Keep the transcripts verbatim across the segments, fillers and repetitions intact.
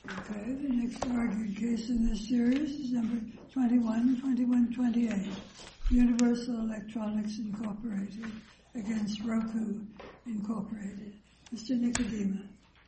Okay, the next argued case in this series is number twenty-one twenty-one twenty-eight, Universal Electronics Incorporated against Roku Incorporated. Mister Nicodema.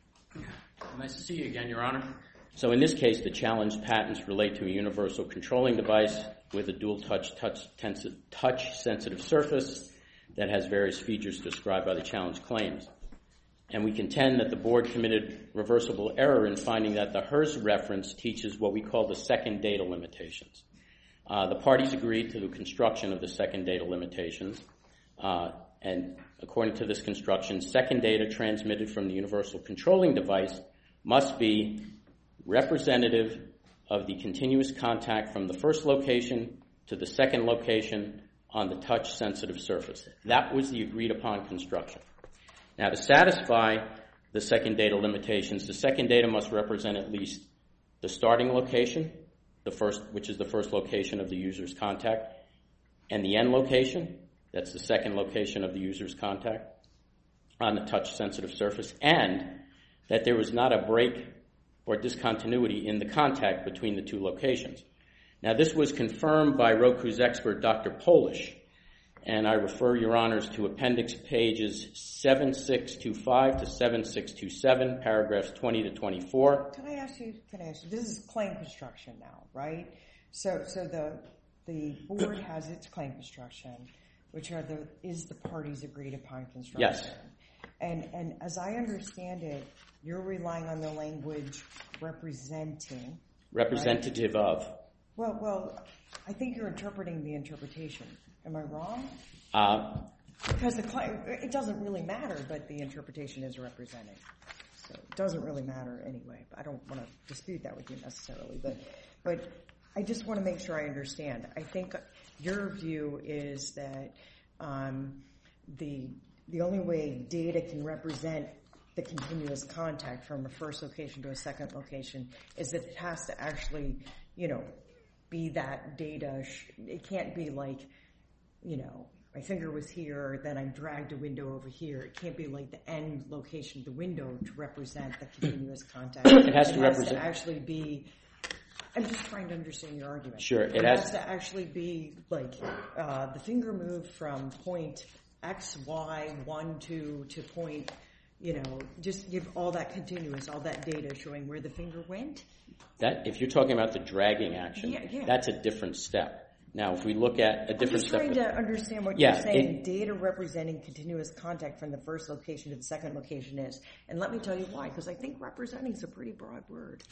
Nice to see you again, Your Honor. So in this case, the challenged patents relate to a universal controlling device with a dual-touch touch, touch-sensitive surface that has various features described by the challenged claims. And we contend that the board committed reversible error in finding that the Hertz reference teaches what we call the second data limitations. Uh, the parties agreed to the construction of the second data limitations, uh, and according to this construction, second data transmitted from the universal controlling device must be representative of the continuous contact from the first location to the second location on the touch-sensitive surface. That was the agreed-upon construction. Now, to satisfy the second data limitations, the second data must represent at least the starting location, the first, which is the first location of the user's contact, and the end location, that's the second location of the user's contact on the touch-sensitive surface, and that there was not a break or discontinuity in the contact between the two locations. Now, this was confirmed by Roku's expert, Doctor Polish, and I refer Your Honors to appendix pages seven six two five to seven six two seven, paragraphs twenty to twenty-four. Can I ask you, can I ask you, this is claim construction now, right? So so the the board has its claim construction, which are the is the parties agreed upon construction. Yes. And and as I understand it, you're relying on the language representing. Representative right? of. Well, well, I think you're interpreting the interpretation. Am I wrong? Uh, because the claim, it doesn't really matter, but the interpretation is representing. So it doesn't really matter anyway. I don't want to dispute that with you necessarily, but but I just want to make sure I understand. I think your view is that um, the the only way data can represent the continuous contact from a first location to a second location is that it has to actually, you know, be that data. It can't be like, you know, my finger was here, then I dragged a window over here. It can't be like the end location of the window to represent the continuous contact. It has to it represent. Has to actually be. I'm just trying to understand your argument. Sure, it, it has, has to actually be like uh, the finger moved from point X, Y, one, two to point. You know, just give all that continuous, all that data showing where the finger went. That if you're talking about the dragging action, yeah, yeah. that's a different step. Now, if we look at a different I'm just step, trying to understand what yeah, you're saying. it, data representing continuous contact from the first location to the second location is, and let me tell you why. Because I think representing is a pretty broad word.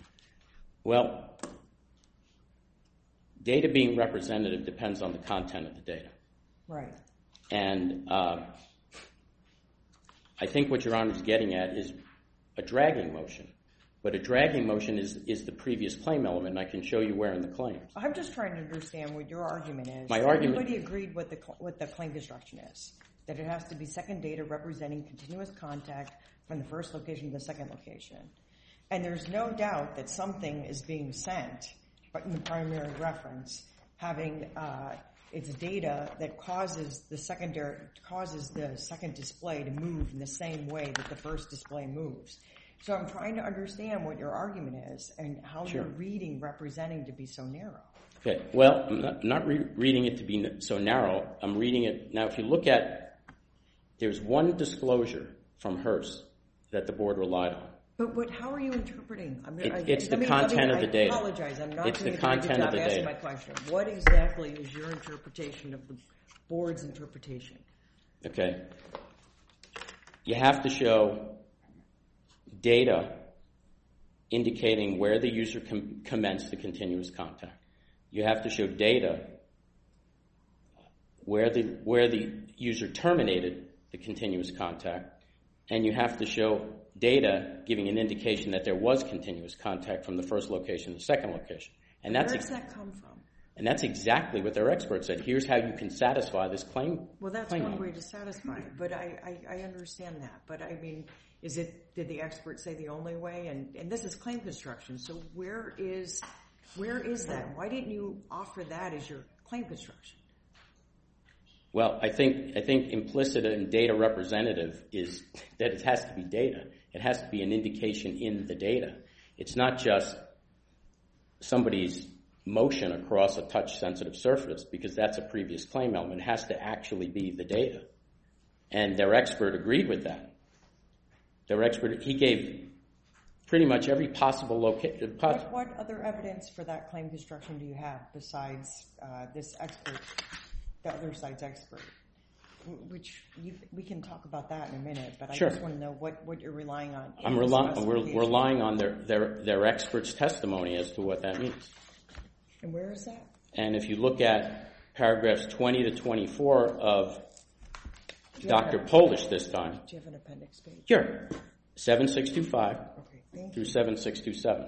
Well, data being representative depends on the content of the data. Right. And uh, I think what Your Honor is getting at is a dragging motion. But a dragging motion is, is the previous claim element, and I can show you where in the claims. I'm just trying to understand what your argument is. My argument... Everybody agreed what the, what the claim construction is, that it has to be second data representing continuous contact from the first location to the second location. And there's no doubt that something is being sent, but in the primary reference, having uh, its data that causes the secondary causes the second display to move in the same way that the first display moves. So I'm trying to understand what your argument is and how sure. you're reading representing to be so narrow. Okay. Well, I'm not, not re- reading it to be so narrow. I'm reading it now. If you look at, there's one disclosure from Hertz that the board relied on. But what? How are you interpreting? I'm, it, I, it's the me, content me, of the data. I apologize. I'm not it's doing the a very content good of job the asking data. my question. What exactly is your interpretation of the board's interpretation? Okay. You have to show data indicating where the user com- commenced the continuous contact. You have to show data where the where the user terminated the continuous contact, and you have to show data giving an indication that there was continuous contact from the first location to the second location. And that's Where does ex- that come from? And that's exactly what their expert said. Here's how you can satisfy this claim. Well, that's claim one line. way to satisfy it, but I, I, I understand that. But I mean, is it? Did the expert say the only way? And, and this is claim construction. So where is where is that? Why didn't you offer that as your claim construction? Well, I think I think implicit in data representative is that it has to be data. It has to be an indication in the data. It's not just somebody's motion across a touch-sensitive surface, because that's a previous claim element. It has to actually be the data. And their expert agreed with that. Their expert, he gave pretty much every possible location. What, what other evidence for that claim construction do you have besides uh, this expert, the other side's expert? Which you, we can talk about that in a minute, but I Sure. just want to know what, what you're relying on. I'm relying. We're relying on their, their their expert's testimony as to what that means. And where is that? And if you look at paragraphs twenty to twenty-four of Doctor Polish this time. Do you have an appendix page? Here, seven six two five Okay, thank through you. seven six two seven.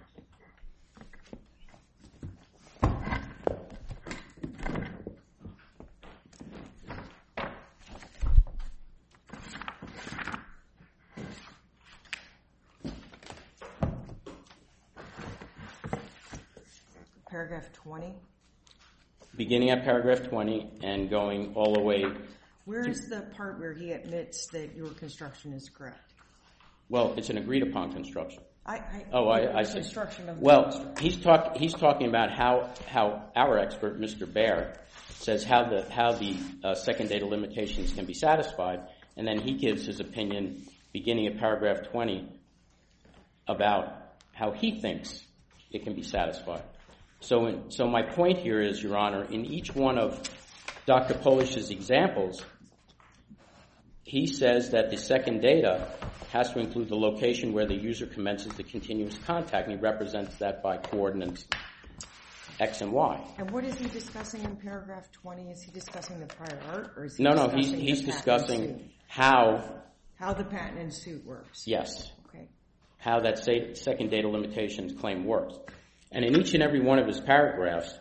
Paragraph twenty. Beginning at paragraph twenty and going all the way. Where is the part where he admits that your construction is correct? Well, it's an agreed upon construction. I, I, Oh, I, I see. construction of the Well, construction. he's talk he's talking about how how our expert, Mister Baer, says how the how the uh, second data limitations can be satisfied, and then he gives his opinion beginning at paragraph twenty about how he thinks it can be satisfied. So, in, so my point here is, Your Honor, in each one of Doctor Polish's examples, he says that the second data has to include the location where the user commences the continuous contact, and he represents that by coordinates X and Y. And what is he discussing in paragraph twenty? Is he discussing the prior art, or is he No, no, discussing he's, he's the patent discussing and suit? how, How the patent and suit works? yes, Okay. how that sa- second data limitations claim works. And in each and every one of his paragraphs,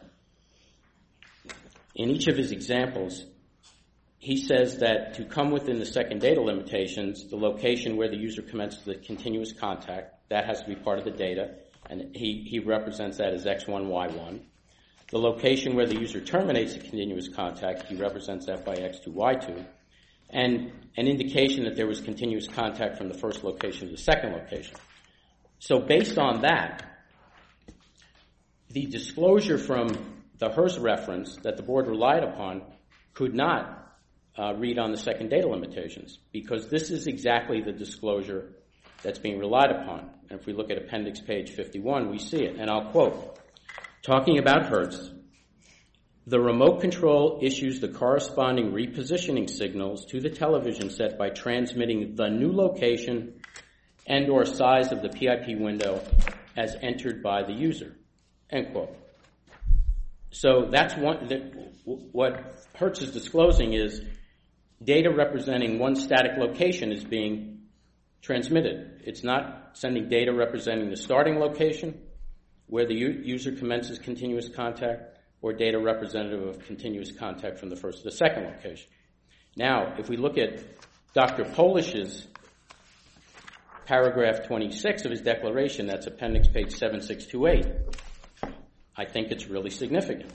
in each of his examples, he says that to come within the second data limitations, the location where the user commences the continuous contact, that has to be part of the data, and he, he represents that as X one, Y one. The location where the user terminates the continuous contact, he represents that by X two, Y two. And an indication that there was continuous contact from the first location to the second location. So based on that, the disclosure from the Hearst reference that the board relied upon could not uh, read on the second data limitations, because this is exactly the disclosure that's being relied upon. And if we look at appendix page fifty-one, we see it. And I'll quote, talking about Hertz, the remote control issues the corresponding repositioning signals to the television set by transmitting the new location and or size of the P I P window as entered by the user. End quote. So that's one, that, what Hertz is disclosing is data representing one static location is being transmitted. It's not sending data representing the starting location where the u- user commences continuous contact, or data representative of continuous contact from the first to the second location. Now, if we look at Doctor Polish's paragraph twenty-six of his declaration, that's appendix page seven six two eight, I think it's really significant.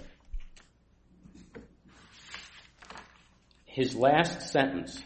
His last sentence,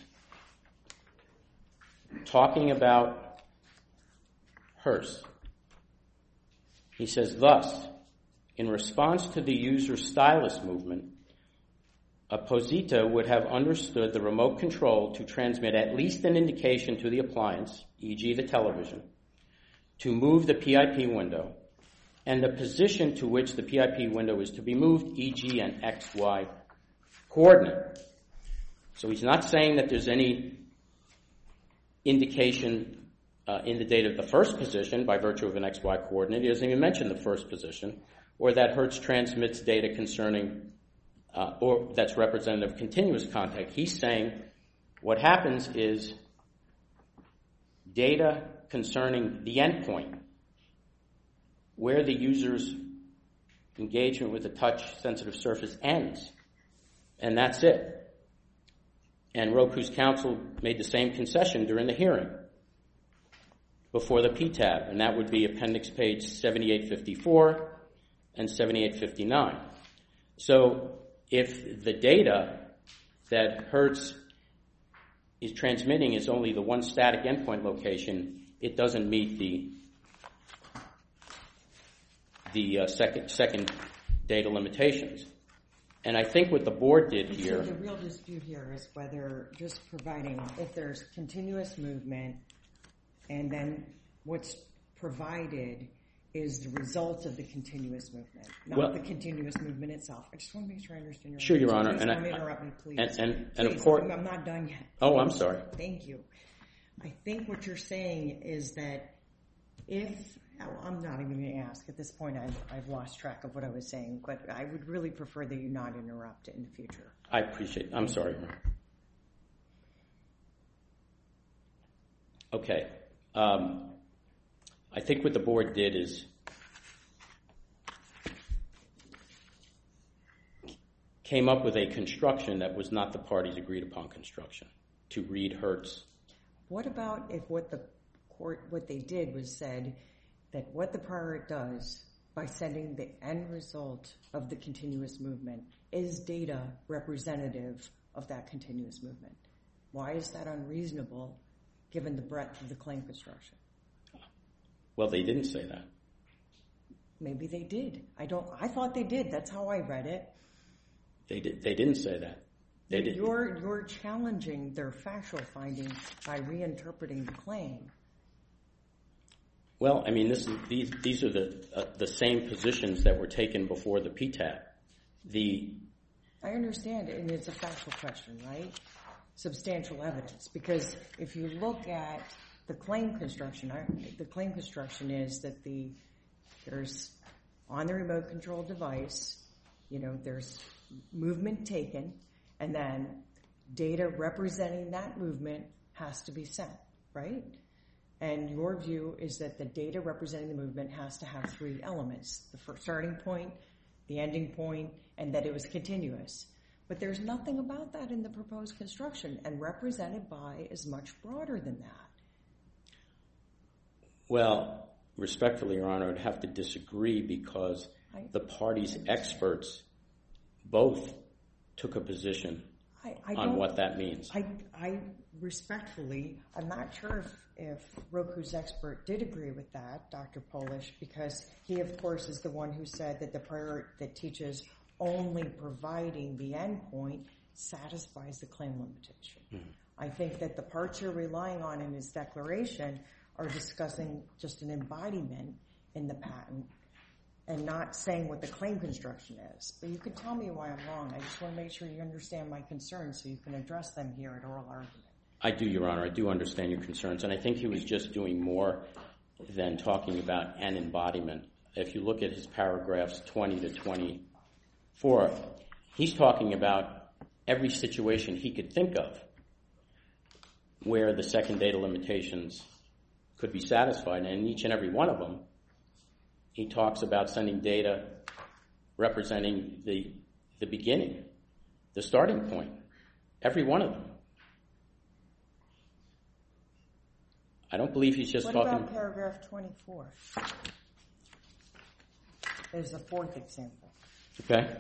talking about Hearst, he says, thus, in response to the user's stylus movement, a posita would have understood the remote control to transmit at least an indication to the appliance, for example the television, to move the P I P window, and the position to which the P I P window is to be moved, for example an X Y coordinate. So he's not saying that there's any indication uh, in the data of the first position by virtue of an X Y coordinate. He doesn't even mention the first position, or that Hertz transmits data concerning, uh, or that's representative of continuous contact. He's saying what happens is data concerning the endpoint, where the user's engagement with the touch-sensitive surface ends, and that's it. And Roku's counsel made the same concession during the hearing before the P T A B, and that would be appendix page seventy-eight fifty-four and seventy-eight fifty-nine. So if the data that Hertz is transmitting is only the one static endpoint location, it doesn't meet the the uh, second second data limitations. And I think what the board did here... So the real dispute here is whether just providing, if there's continuous movement, and then what's provided is the result of the continuous movement, not well, the continuous movement itself. I just want to make sure I understand your Sure, Your Honor. Please and don't I, interrupt me, please. And, and, please, and of course... I'm not done yet. Oh, I'm sorry. Thank you. I think what you're saying is that if... I'm not even going to ask. At this point, I've, I've lost track of what I was saying, but I would really prefer that you not interrupt it in the future. I appreciate it. I'm sorry, Your Honor. Okay. Um, I think what the board did is came up with a construction that was not the parties' agreed upon construction to read Hertz. What about if what the court, what they did was said that what the prior art does by sending the end result of the continuous movement is data representative of that continuous movement? Why is that unreasonable given the breadth of the claim construction? Well, they didn't say that. Maybe they did. I don't. I thought they did. That's how I read it. They did. They didn't say that. They did. You're you're challenging their factual findings by reinterpreting the claim. Well, I mean, this is, these these are the uh, the same positions that were taken before the P T A B. The I understand, and it's a factual question, right? Substantial evidence, because if you look at the claim construction, I, the claim construction is that the there's on the remote control device, you know, there's movement taken, and then data representing that movement has to be sent, right? And your view is that the data representing the movement has to have three elements: the first starting point, the ending point, and that it was continuous. But there's nothing about that in the proposed construction, and represented by is much broader than that. Well, respectfully, Your Honor, I'd have to disagree because I, the parties' experts both took a position I, I on what that means. I, I respectfully, I'm not sure if, if Roku's expert did agree with that, Doctor Polish, because he, of course, is the one who said that the prior art that teaches only providing the endpoint satisfies the claim limitation. Mm-hmm. I think that the parts you're relying on in his declaration are discussing just an embodiment in the patent and not saying what the claim construction is. But you can tell me why I'm wrong. I just want to make sure you understand my concerns so you can address them here at oral argument. I do, Your Honor. I do understand your concerns. And I think he was just doing more than talking about an embodiment. If you look at his paragraphs twenty to twenty-four, he's talking about every situation he could think of where the second data limitations could be satisfied. And in each and every one of them, he talks about sending data representing the the beginning, the starting point, every one of them. I don't believe he's just what talking... What about paragraph twenty-four? There's a fourth example. Okay.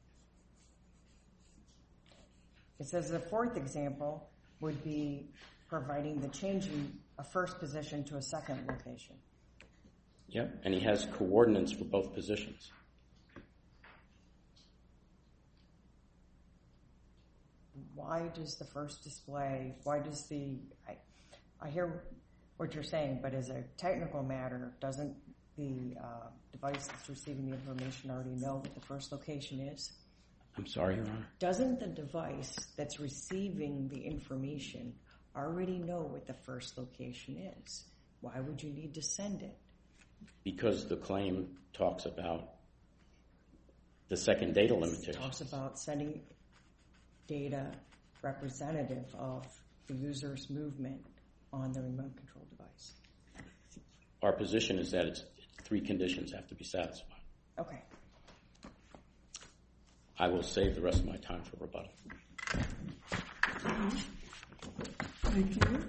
It says the fourth example would be providing the changing a first position to a second location. Yep, and he has coordinates for both positions. Why does the first display, why does the, I, I hear what you're saying, but as a technical matter, doesn't the uh, device that's receiving the information already know what the first location is? I'm sorry, Your Honor? Doesn't the device that's receiving the information already know what the first location is? Why would you need to send it? Because the claim talks about the second data limitation. It talks about sending data representative of the user's movement on the remote control device. Our position is that it's three conditions have to be satisfied. Okay. I will save the rest of my time for rebuttal. Thank you.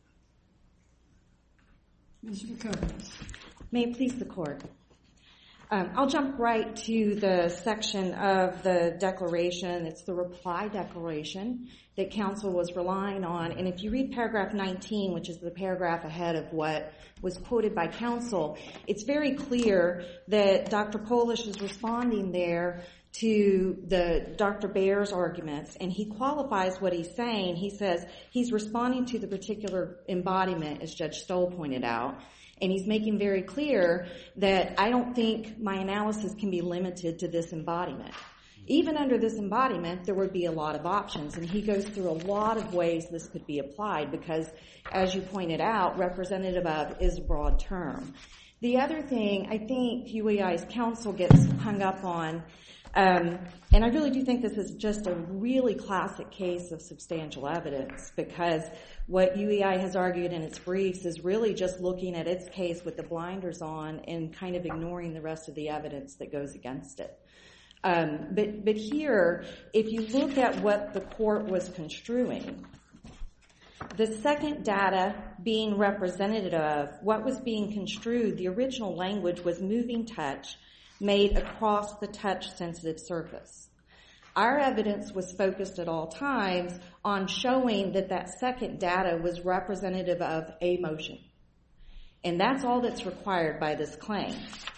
Miz McCovens. May it please the Court. Um, I'll jump right to the section of the declaration. It's the reply declaration that counsel was relying on. And if you read paragraph nineteen, which is the paragraph ahead of what was quoted by counsel, it's very clear that Doctor Polish is responding there to the Doctor Baer's arguments, and he qualifies what he's saying. He says he's responding to the particular embodiment, as Judge Stoll pointed out, and he's making very clear that I don't think my analysis can be limited to this embodiment. Even under this embodiment, there would be a lot of options, and he goes through a lot of ways this could be applied because, as you pointed out, representative of is a broad term. The other thing I think U E I's counsel gets hung up on, um, and I really do think this is just a really classic case of substantial evidence, because what U E I has argued in its briefs is really just looking at its case with the blinders on and kind of ignoring the rest of the evidence that goes against it. Um, but, but here, if you look at what the court was construing, the second data being representative of what was being construed, the original language was moving touch made across the touch-sensitive surface. Our evidence was focused at all times on showing that that second data was representative of a motion. And that's all that's required by this claim.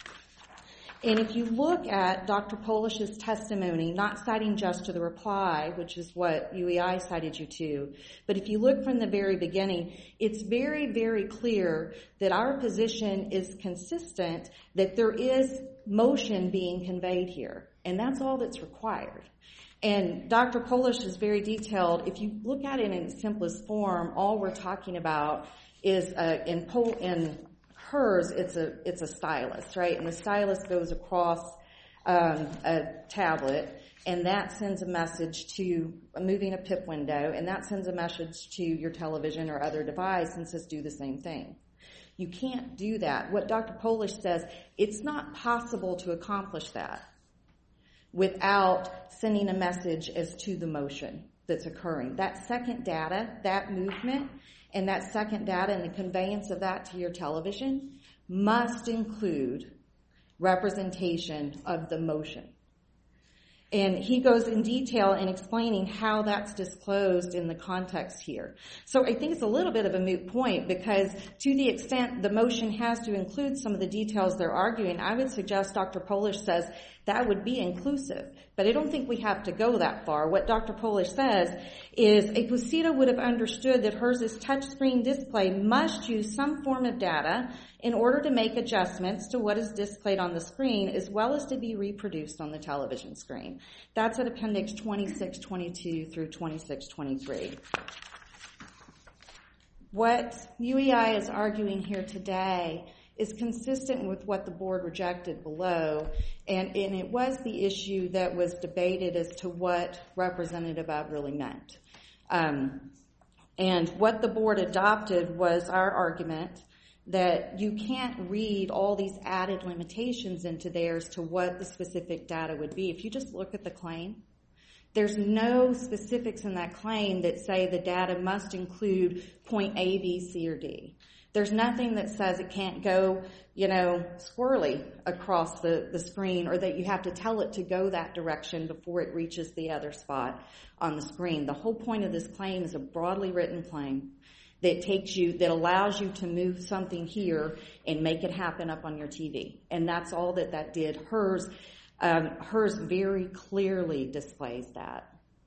And if you look at Doctor Polish's testimony, not citing just to the reply, which is what U E I cited you to, but if you look from the very beginning, it's very, very clear that our position is consistent, that there is motion being conveyed here. And that's all that's required. And Doctor Polish is very detailed. If you look at it in its simplest form, all we're talking about is uh, in, Pol- in hers, it's a it's a stylus, right? And the stylus goes across um, a tablet, and that sends a message to moving a pip window, and that sends a message to your television or other device and says do the same thing. You can't do that. What Doctor Polish says, it's not possible to accomplish that without sending a message as to the motion that's occurring. That second data, that movement, and that second data and the conveyance of that to your television must include representation of the motion. And he goes in detail in explaining how that's disclosed in the context here. So I think it's a little bit of a moot point, because to the extent the motion has to include some of the details they're arguing, I would suggest Doctor Polish says that would be inclusive. But I don't think we have to go that far. What Doctor Polish says is a posita would have understood that hers touchscreen display must use some form of data in order to make adjustments to what is displayed on the screen, as well as to be reproduced on the television screen. That's at Appendix twenty-six twenty-two through twenty-six twenty-three. What U E I is arguing here today is consistent with what the board rejected below, and, and it was the issue that was debated as to what representative of really meant. Um, and what the board adopted was our argument that you can't read all these added limitations into there as to what the specific data would be. If you just look at the claim, there's no specifics in that claim that say the data must include point A, B, C, or D. There's nothing that says it can't go, you know, squirrely across the, the screen, or that you have to tell it to go that direction before it reaches the other spot on the screen. The whole point of this claim is a broadly written claim that takes you, that allows you to move something here and make it happen up on your T V. And that's all that that did. Hers, um, hers very clearly displays that.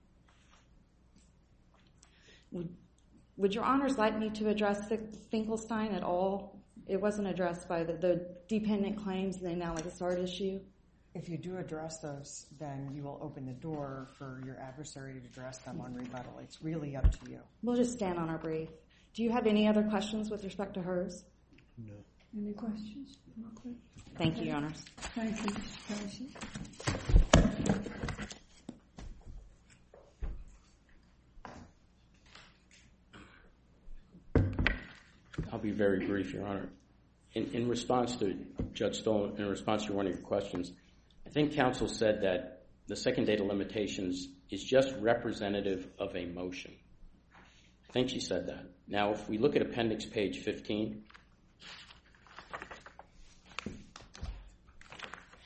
Would, would your honors like me to address Finkelstein at all? It wasn't addressed by the, the dependent claims and the analogous art issue. If you do address those, then you will open the door for your adversary to address them on rebuttal. It's really up to you. We'll just stand on our brief. Do you have any other questions with respect to hers? No. Any questions? Thank you, Your Honors. Thank you, Mister I'll be very brief, Your Honor. In, in response to Judge Stoll, in response to one of your questions, I think counsel said that the second data limitations is just representative of a motion. I think she said that. Now, if we look at appendix page fifteen,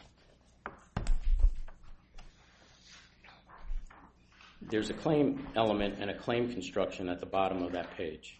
there's a claim element and a claim construction at the bottom of that page.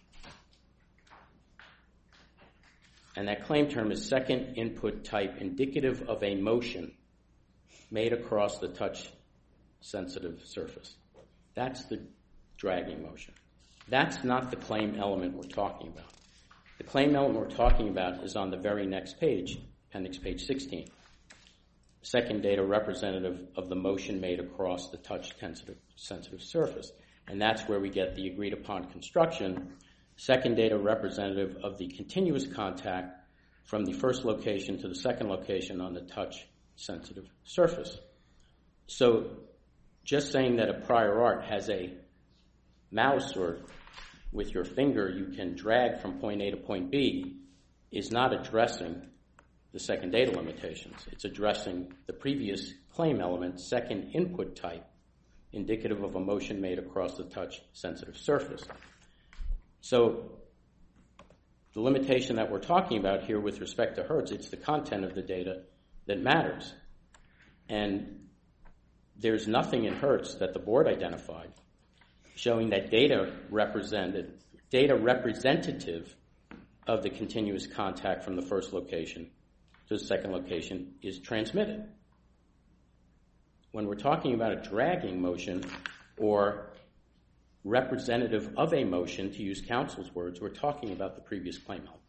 And that claim term is second input type indicative of a motion made across the touch-sensitive surface. That's the dragging motion. That's not the claim element we're talking about. The claim element we're talking about is on the very next page, appendix page sixteen. Second data representative of the motion made across the touch-sensitive sensitive surface. And that's where we get the agreed-upon construction. Second data representative of the continuous contact from the first location to the second location on the touch-sensitive surface. So just saying that a prior art has a mouse or with your finger you can drag from point A to point B is not addressing the second data limitations. It's addressing the previous claim element, second input type, indicative of a motion made across the touch-sensitive surface. So the limitation that we're talking about here with respect to Hertz, it's the content of the data that matters. And there's nothing in Hertz that the board identified showing that data represented, data representative of the continuous contact from the first location to the second location is transmitted. When we're talking about a dragging motion or representative of a motion, to use counsel's words, we're talking about the previous claim element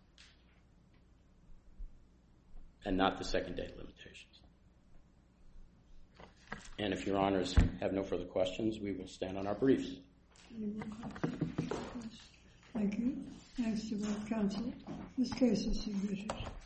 and not the second data limitations. And if your honors have no further questions, we will stand on our briefs. Any more questions? Thank you. Thanks to both counsel. This case is submitted.